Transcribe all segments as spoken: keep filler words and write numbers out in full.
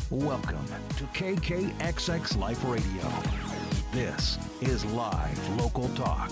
Welcome to K K X X Life Radio. This is live local talk.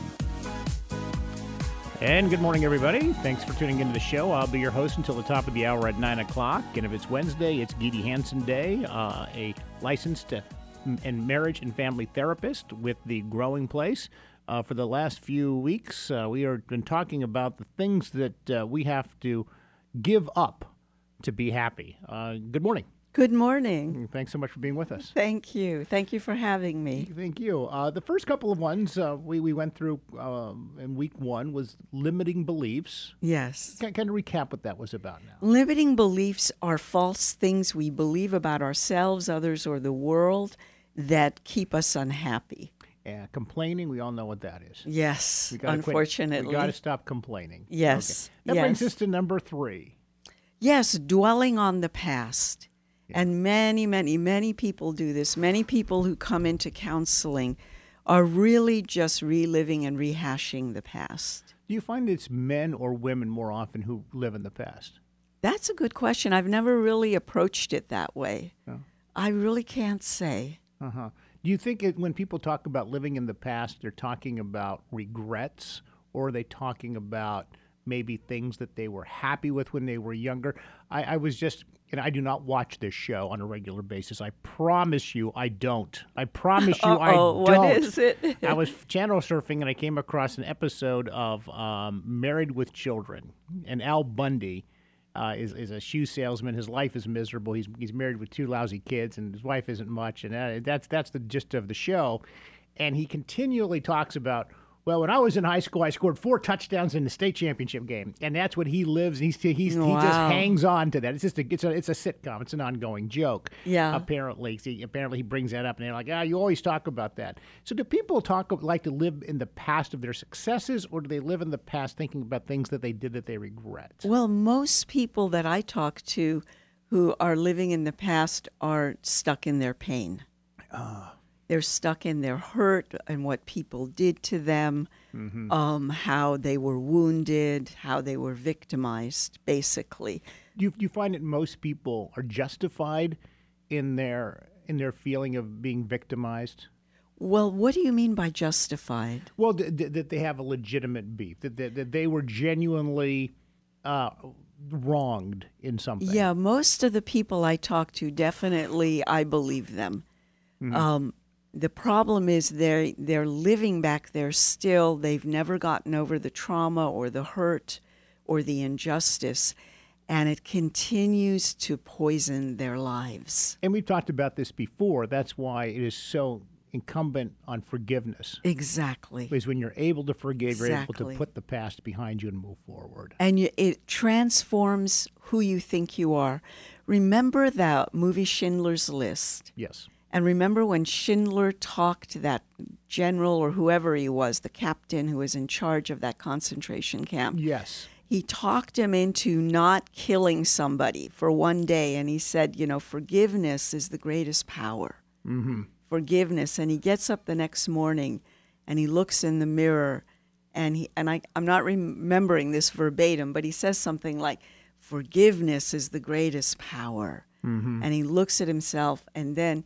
And good morning, everybody. Thanks for tuning into the show. I'll be your host until the top of the hour at nine o'clock. And if it's Wednesday, it's Geedy Hansen Day, uh, a licensed and marriage and family therapist with The Growing Place. Uh, for the last few weeks, uh, we have been talking about the things that uh, we have to give up to be happy. Uh, good morning. Good morning. Thanks so much for being with us. Thank you. Thank you for having me. Thank you. Uh, the first couple of ones uh, we, we went through um, in week one was limiting beliefs. Yes. Can kind of recap what that was about now. Limiting beliefs are false things we believe about ourselves, others, or the world that keep us unhappy. Uh, complaining, we all know what that is. Yes, we gotta unfortunately. Quit. We got to stop complaining. Yes. Okay. That yes. brings us to number three. Yes, dwelling on the past. Yeah. And many, many, many people do this. Many people who come into counseling are really just reliving and rehashing the past. Do you find it's men or women more often who live in the past? That's a good question. I've never really approached it that way. Oh. I really can't say. Uh-huh. Do you think it, when people talk about living in the past, they're talking about regrets, or are they talking about maybe things that they were happy with when they were younger? I, I was just, and I do not watch this show on a regular basis. I promise you I don't. I promise you Uh-oh, I don't. What is it? I was channel surfing and I came across an episode of um, Married with Children, and Al Bundy Uh, is, is a shoe salesman. His life is miserable. He's he's married with two lousy kids, and his wife isn't much. And that, that's that's the gist of the show. And he continually talks about, well, when I was in high school, I scored four touchdowns in the state championship game, and that's what he lives. He's, he's wow. he just hangs on to that. It's just a it's a it's a sitcom. It's an ongoing joke. Yeah. Apparently, see, apparently he brings that up, and they're like, ah, you always talk about that. So do people talk like to live in the past of their successes, or do they live in the past thinking about things that they did that they regret? Well, most people that I talk to who are living in the past are stuck in their pain. Ah. They're stuck in their hurt and what people did to them, mm-hmm. um, how they were wounded, how they were victimized, basically. Do you, do you find that most people are justified in their in their feeling of being victimized? Well, what do you mean by justified? Well, th- th- that they have a legitimate beef, that, that, that they were genuinely uh, wronged in something. Yeah, most of the people I talk to, definitely I believe them. Mm-hmm. Um The problem is they're, they're living back there still. They've never gotten over the trauma or the hurt or the injustice, and it continues to poison their lives. And we've talked about this before. That's why it is so incumbent on forgiveness. Exactly. Because when you're able to forgive, exactly. you're able to put the past behind you and move forward. And you, it transforms who you think you are. Remember that movie Schindler's List? Yes. And remember when Schindler talked to that general or whoever he was, the captain who was in charge of that concentration camp? Yes. He talked him into not killing somebody for one day. And he said, you know, forgiveness is the greatest power. Mm-hmm. Forgiveness. And he gets up the next morning and he looks in the mirror. And, he, and I, I'm not remembering this verbatim, but he says something like, forgiveness is the greatest power. Mm-hmm. And he looks at himself, and then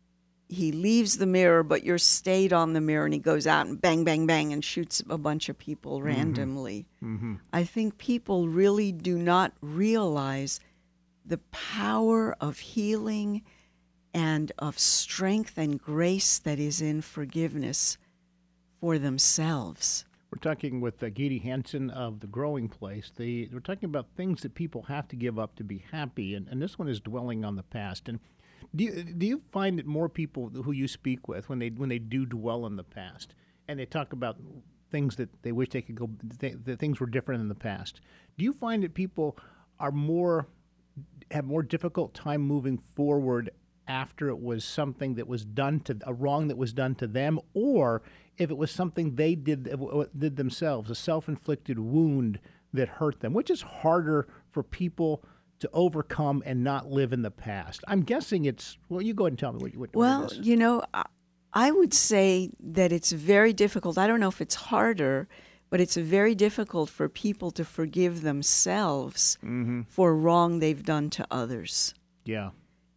he leaves the mirror, but you're stayed on the mirror, and he goes out and bang, bang, bang, and shoots a bunch of people randomly. Mm-hmm. I think people really do not realize the power of healing and of strength and grace that is in forgiveness for themselves. We're talking with uh, Geedy Hansen of The Growing Place. The, we're talking about things that people have to give up to be happy, and, and this one is dwelling on the past. And Do you, do you find that more people who you speak with, when they when they do dwell in the past, and they talk about things that they wish they could go, th- that things were different in the past, do you find that people are more, have more difficult time moving forward after it was something that was done to, a wrong that was done to them, or if it was something they did, did themselves, a self-inflicted wound that hurt them? Which is harder for people to overcome and not live in the past? I'm guessing it's, well, you go ahead and tell me what, what, well, what it is. you know, I would say that it's very difficult. I don't know if it's harder, but it's very difficult for people to forgive themselves mm-hmm. for wrong they've done to others. Yeah.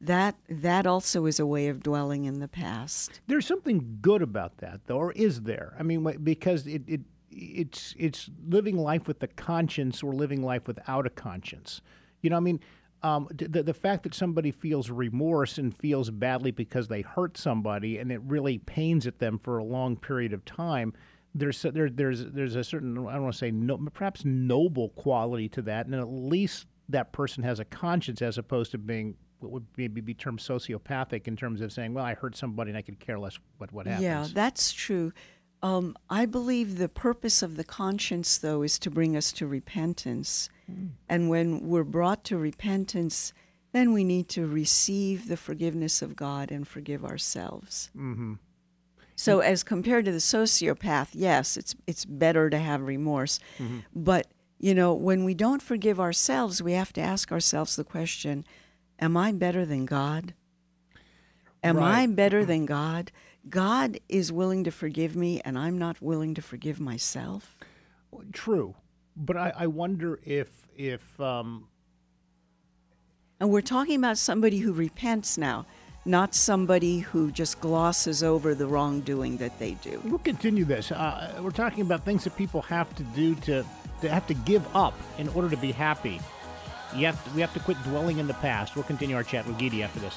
that that also is a way of dwelling in the past. There's something good about that, though, or is there? I mean, wh- because it, it it's it's living life with a conscience or living life without a conscience. You know, I mean, um, the the fact that somebody feels remorse and feels badly because they hurt somebody, and it really pains at them for a long period of time. There's there there's there's a certain, I don't want to say no, perhaps noble quality to that, and at least that person has a conscience, as opposed to being what would maybe be termed sociopathic in terms of saying, well, I hurt somebody and I could care less what, what happens. Yeah, that's true. Um, I believe the purpose of the conscience, though, is to bring us to repentance. Mm. And when we're brought to repentance, then we need to receive the forgiveness of God and forgive ourselves. Mm-hmm. So mm-hmm. as compared to the sociopath, yes, it's it's better to have remorse. Mm-hmm. But, you know, when we don't forgive ourselves, we have to ask ourselves the question, am I better than God? Am right. I better than God? God is willing to forgive me, and I'm not willing to forgive myself. True, but I, I wonder if if. Um... And we're talking about somebody who repents now, not somebody who just glosses over the wrongdoing that they do. We'll continue this. Uh, we're talking about things that people have to do to, to have to give up in order to be happy. You have to, we have to quit dwelling in the past. We'll continue our chat with Geety after this.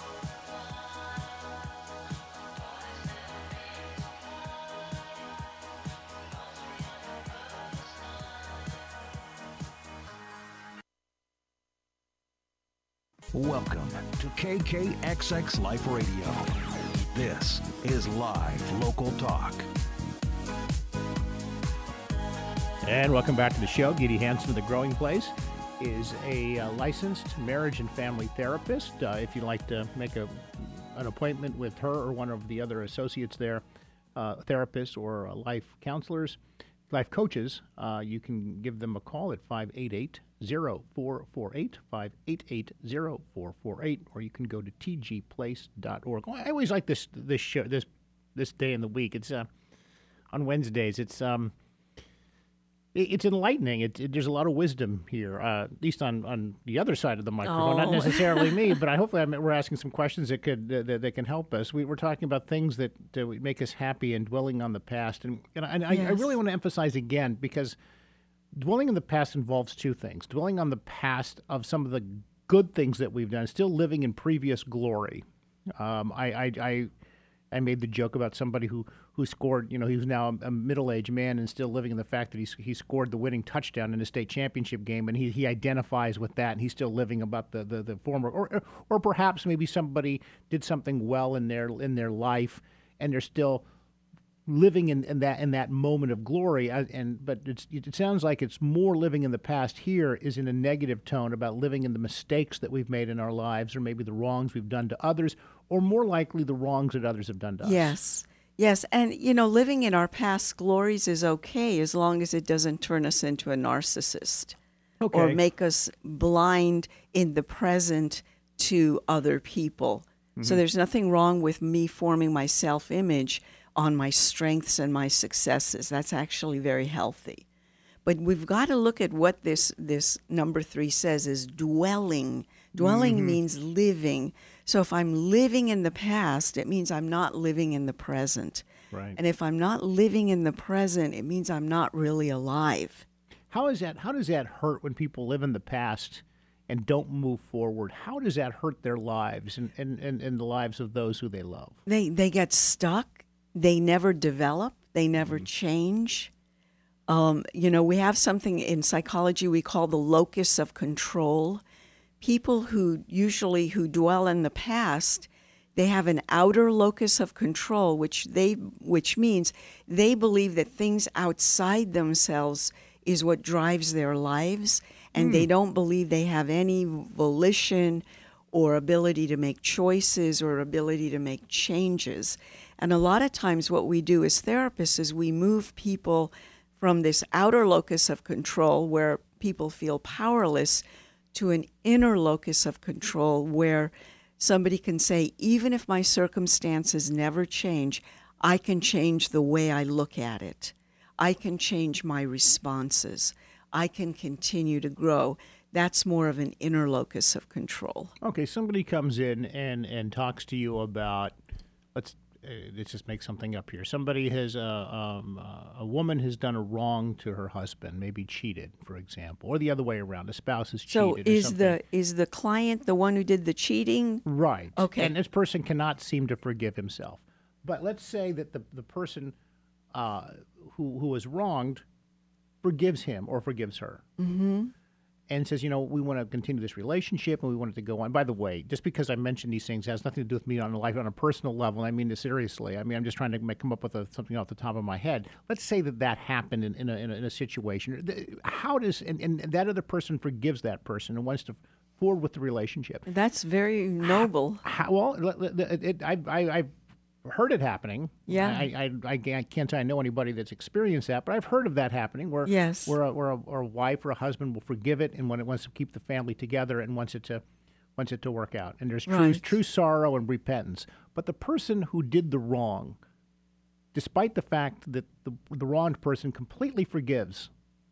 Welcome to K K X X Life Radio. This is live local talk. And welcome back to the show. Geety Hansen of The Growing Place is a uh, licensed marriage and family therapist. Uh, if you'd like to make a an appointment with her or one of the other associates there, uh, therapists or uh, life counselors, life coaches, uh, you can give them a call at five eight eight, zero four four eight, five eight eight, zero four four eight, or you can go to t g place dot org. I always like this this show, this this day in the week. It's uh, on Wednesdays. It's um, it, it's enlightening. It, it, there's a lot of wisdom here, uh, at least on, on the other side of the microphone. Oh. Not necessarily me, but I hopefully I'm, we're asking some questions that could uh, that, that can help us. We, we're talking about things that uh, make us happy and dwelling on the past, and, and, I, and I, Yes. I really want to emphasize again, because dwelling in the past involves two things. Dwelling on the past of some of the good things that we've done, still living in previous glory. Um, I, I, I, I made the joke about somebody who, who scored, you know, he's now a middle-aged man and still living in the fact that he, he scored the winning touchdown in a state championship game, and he, he identifies with that, and he's still living about the, the, the former. Or, or or perhaps maybe somebody did something well in their in their life, and they're still living in, in that in that moment of glory, uh, and but it's, it sounds like it's more living in the past here is in a negative tone about living in the mistakes that we've made in our lives, or maybe the wrongs we've done to others, or more likely the wrongs that others have done to us. Yes, yes, and you know, living in our past glories is okay as long as it doesn't turn us into a narcissist, Okay. or make us blind in the present to other people. Mm-hmm. So there's nothing wrong with me forming my self-image on my strengths and my successes. That's actually very healthy. But we've got to look at what this this number three says is dwelling. Dwelling mm-hmm. means living. So if I'm living in the past, it means I'm not living in the present. Right. And if I'm not living in the present, it means I'm not really alive. How is that? How does that hurt when people live in the past and don't move forward? How does that hurt their lives and, and, and, and the lives of those who they love? They they get stuck. They never develop. They never mm. change. Um, you know, we have something in psychology we call the locus of control. People who usually who dwell in the past, they have an outer locus of control, which they which means they believe that things outside themselves is what drives their lives, and mm. they don't believe they have any volition or ability to make choices or ability to make changes. And a lot of times what we do as therapists is we move people from this outer locus of control where people feel powerless to an inner locus of control where somebody can say, even if my circumstances never change, I can change the way I look at it. I can change my responses. I can continue to grow. that's more of an inner locus of control. Okay, somebody comes in and, and talks to you about, let's uh, let's just make something up here. Somebody has, uh, um, uh, a woman has done a wrong to her husband, maybe cheated, for example, or the other way around, the spouse has So cheated. or is something. the is the client the one who did the cheating? Right. Okay. And this person cannot seem to forgive himself. But let's say that the, the person uh, who, who was wronged forgives him or forgives her. Mm-hmm. And says, you know, we want to continue this relationship and we want it to go on. By the way, just because I mention these things has nothing to do with me on a life on a personal level. I mean this seriously. I mean, I'm just trying to make, come up with a, something off the top of my head. Let's say that that happened in, in, a, in, a, in a situation. How does, and, and that other person forgives that person and wants to forward with the relationship. That's very noble. How, well, it, it, I, I, I've heard it happening. Yeah. I, I, I, I can't say I know anybody that's experienced that, but I've heard of that happening where, Yes. where, a, where, a, or a wife or a husband will forgive it and when it wants to keep the family together and wants it to wants it to work out. And there's true, Right. true sorrow and repentance. But the person who did the wrong, despite the fact that the, the wronged person completely forgives,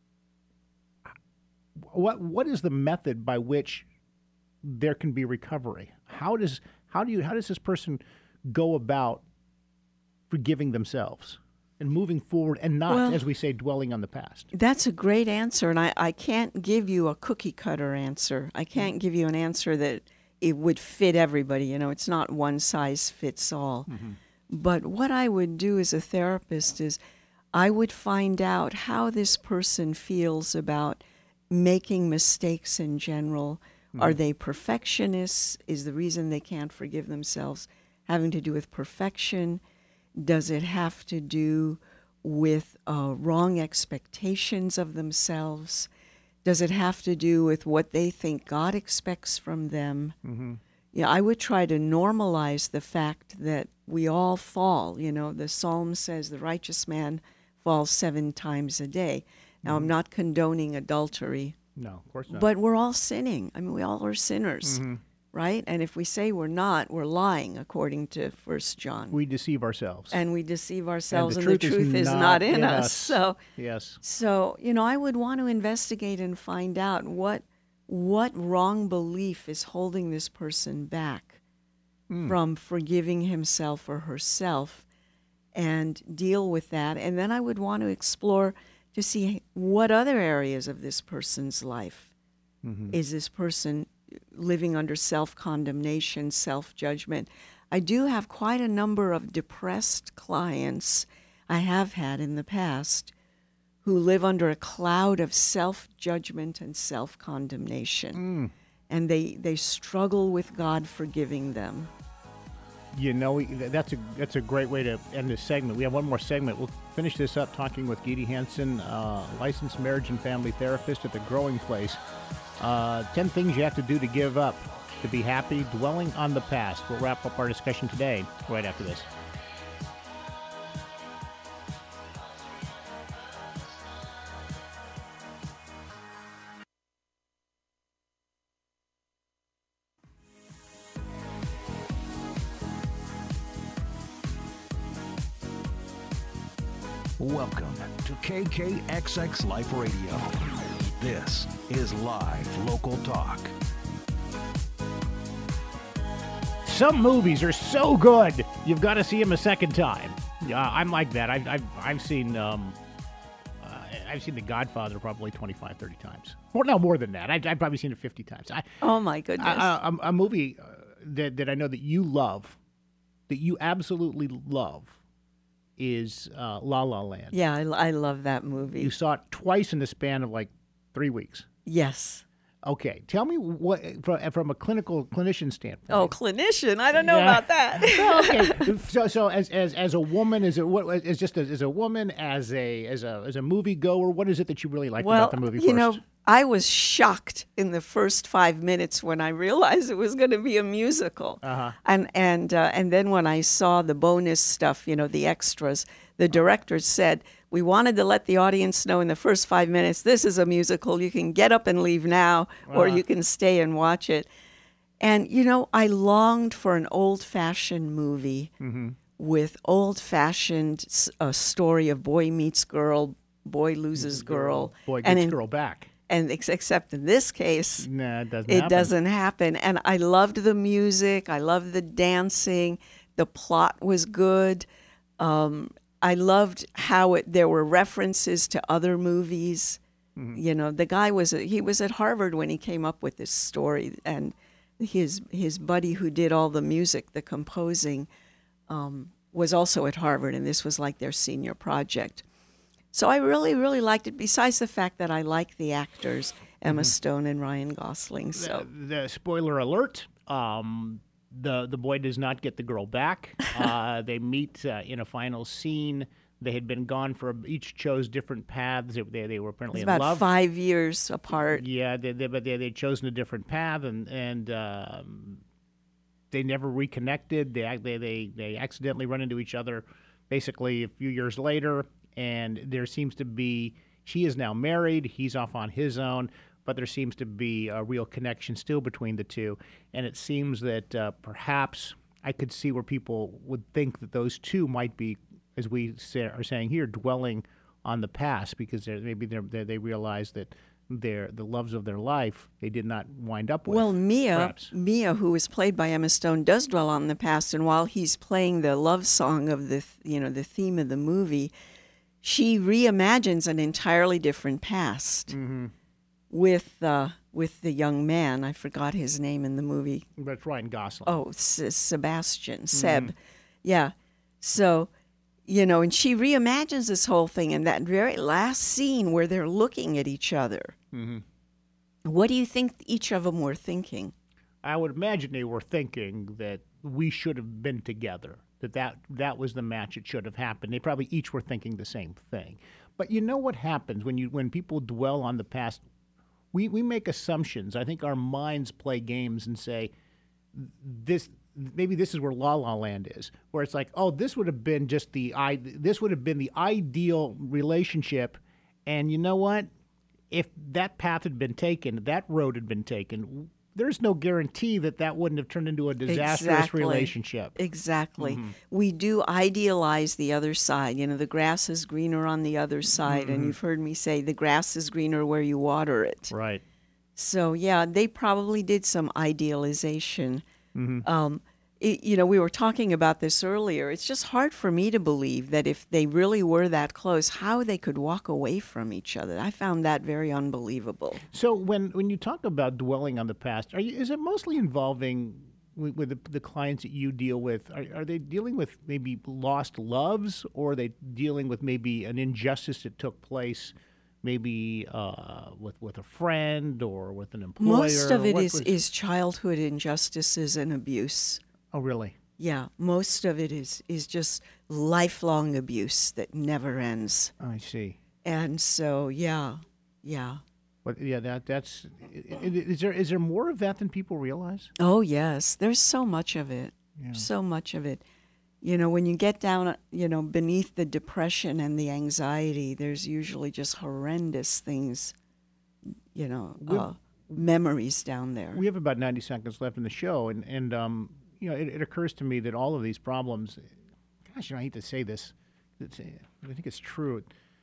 what what is the method by which there can be recovery? How does how do you how does this person go about forgiving themselves and moving forward and not, Well, as we say, dwelling on the past? That's a great answer, and I, I can't give you a cookie cutter answer. I can't give you an answer that it would fit everybody. You know, it's not one size fits all. Mm-hmm. But what I would do as a therapist is I would find out how this person feels about making mistakes in general. Mm-hmm. Are they perfectionists? Is the reason they can't forgive themselves having to do with perfection? Does it have to do with uh, wrong expectations of themselves? Does it have to do with what they think God expects from them? Mm-hmm. Yeah, I would try to normalize the fact that we all fall. You know, the Psalm says the righteous man falls seven times a day. Now, mm-hmm. I'm not condoning adultery. No, of course not. But we're all sinning. I mean, we all are sinners. Mm-hmm. Right? And if we say we're not, we're lying, according to First John. We deceive ourselves. And we deceive ourselves, and and the the truth, truth is, is not, not in, in us. us. So, yes. So, you know, I would want to investigate and find out what what wrong belief is holding this person back mm. from forgiving himself or herself and deal with that. And then I would want to explore to see what other areas of this person's life mm-hmm. is this person living under self-condemnation, self-judgment. I do have quite a number of depressed clients I have had in the past who live under a cloud of self-judgment and self-condemnation. Mm. And they, they struggle with God forgiving them. You know, that's a that's a great way to end this segment. We have one more segment. We'll finish this up talking with Gidi Hansen, uh, licensed marriage and family therapist at The Growing Place. Uh, ten things you have to do to give up, to be happy, dwelling on the past. We'll wrap up our discussion today right after this. Welcome to K K X X Life Radio. This is live local talk. Some movies are so good, you've got to see them a second time. Yeah, I'm like that. I've I've, I've seen um, uh, I've seen The Godfather probably twenty-five, thirty times. Or no, more than that. I've, I've probably seen it fifty times. I, oh my goodness! I, a, a movie uh, that that I know that you love, that you absolutely love, is uh, La La Land. Yeah, I, I love that movie. You saw it twice in the span of like three weeks. Yes. Okay, tell me what from, from a clinical clinician standpoint. Oh, clinician! I don't know Yeah. about that. Well, okay, so so as as as a woman, as a what as just as, as a woman, as a as a as a movie goer, what is it that you really liked well, about the movie? you first? know, I was shocked in the first five minutes when I realized it was going to be a musical, Uh-huh. and and uh, and then when I saw the bonus stuff, you know, the extras, the director said, we wanted to let the audience know in the first five minutes, this is a musical. You can get up and leave now, or Uh-huh. you can stay and watch it. And, you know, I longed for an old-fashioned movie Mm-hmm. with old-fashioned s- a story of boy meets girl, boy loses girl. boy and gets in- girl back. And ex- except in this case, Nah, it doesn't it happen. doesn't happen. And I loved the music. I loved the dancing. The plot was good. Um, I loved how it, there were references to other movies. Mm-hmm. You know, the guy was he was at Harvard when he came up with this story, and his his buddy who did all the music, the composing, um, was also at Harvard, and this was like their senior project. So I really, really liked it, besides the fact that I like the actors, Emma mm-hmm. Stone and Ryan Gosling. So the, the spoiler alert, um, the the boy does not get the girl back. uh, they meet uh, in a final scene. They had been gone for, each chose different paths. They, they were apparently it's in about love. five years apart. Yeah, they, they, but they, they'd chosen a different path, and, and um, they never reconnected. They, they, they, they accidentally run into each other basically a few years later. And there seems to be, she is now married, he's off on his own, but there seems to be a real connection still between the two. And it seems that uh, perhaps I could see where people would think that those two might be, as we say, are saying here, dwelling on the past, because they're, maybe they're, they're, they realize that their the loves of their life they did not wind up with. Well, Mia, perhaps. Mia, who is played by Emma Stone, does dwell on the past, and while he's playing the love song of the, you know, the theme of the movie, she reimagines an entirely different past mm-hmm. with uh, with the young man. I forgot his name in the movie. That's Ryan Gosling. Oh, S- Sebastian, mm-hmm. Seb. Yeah. So, you know, and she reimagines this whole thing in that very last scene where they're looking at each other. Mm-hmm. What do you think each of them were thinking? I would imagine they were thinking that we should have been together. That, that that was the match it should have happened. They probably each were thinking the same thing. But you know what happens when you when people dwell on the past? We we make assumptions. I think our minds play games and say, this maybe this is where La La Land is, where it's like, oh, this would have been just the I this would have been the ideal relationship, and you know what? If that path had been taken, that road had been taken, there's no guarantee that that wouldn't have turned into a disastrous exactly. relationship. Exactly. Mm-hmm. We do idealize the other side. You know, the grass is greener on the other side. Mm-hmm. And you've heard me say the grass is greener where you water it. Right. So, yeah, they probably did some idealization. Mm-hmm. Um, it, you know, we were talking about this earlier. It's just hard for me to believe that if they really were that close, how they could walk away from each other. I found that very unbelievable. So when, when you talk about dwelling on the past, are you, is it mostly involving with, with the, the clients that you deal with? Are, are they dealing with maybe lost loves, or are they dealing with maybe an injustice that took place, maybe uh, with with a friend or with an employer? Most of it what is, was... is childhood injustices and abuse. Oh, really? Yeah, most of it is is just lifelong abuse that never ends. I see. And so, yeah, yeah. But yeah, that that's is there is there more of that than people realize? Oh yes, there's so much of it. Yeah. So much of it. You know, when you get down, you know, beneath the depression and the anxiety, there's usually just horrendous things. You know, uh, memories down there. We have about ninety seconds left in the show, and and um. You know, it, it occurs to me that all of these problems, gosh, you know, I hate to say this, it's, I think it's true.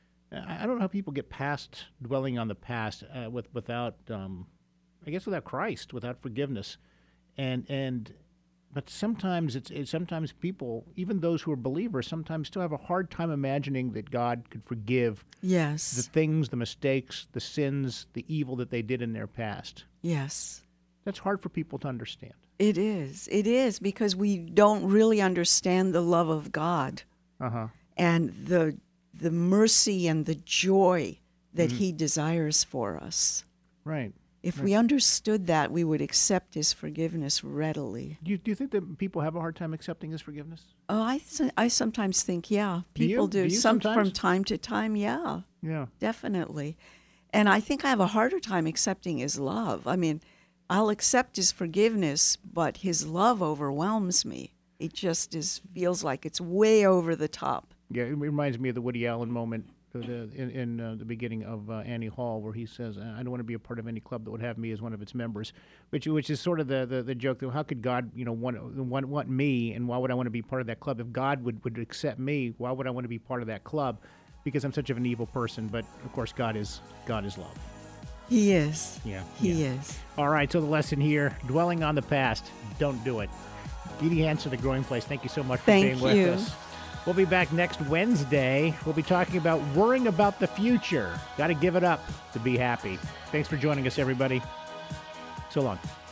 I, I don't know how people get past dwelling on the past uh, with without, um, I guess, without Christ, without forgiveness, and and but sometimes it's, it's sometimes people, even those who are believers, sometimes still have a hard time imagining that God could forgive yes. the things, the mistakes, the sins, the evil that they did in their past. Yes. That's hard for people to understand. It is. It is, because we don't really understand the love of God uh-huh. and the the mercy and the joy that mm-hmm. He desires for us. Right. If right. we understood that, we would accept His forgiveness readily. Do you, do you think that people have a hard time accepting His forgiveness? Oh, I I sometimes think, yeah, people do. do. do you Some sometimes? From time to time, yeah. Yeah. Definitely. And I think I have a harder time accepting His love. I mean, I'll accept His forgiveness, but His love overwhelms me. It just is feels like it's way over the top. Yeah, it reminds me of the Woody Allen moment uh, the, in, in uh, the beginning of uh, Annie Hall, where he says, "I don't want to be a part of any club that would have me as one of its members," which which is sort of the, the, the joke that how could God, you know, want, want want me, and why would I want to be part of that club? If God would, would accept me, why would I want to be part of that club? Because I'm such of an evil person. But of course, God is God is love. He is. Yeah. He yeah. is. All right, so the lesson here, dwelling on the past, don't do it. Edie Hanson, The Growing Place, thank you so much for Thank being with you. us. We'll be back next Wednesday. We'll be talking about worrying about the future. Got to give it up to be happy. Thanks for joining us, everybody. So long.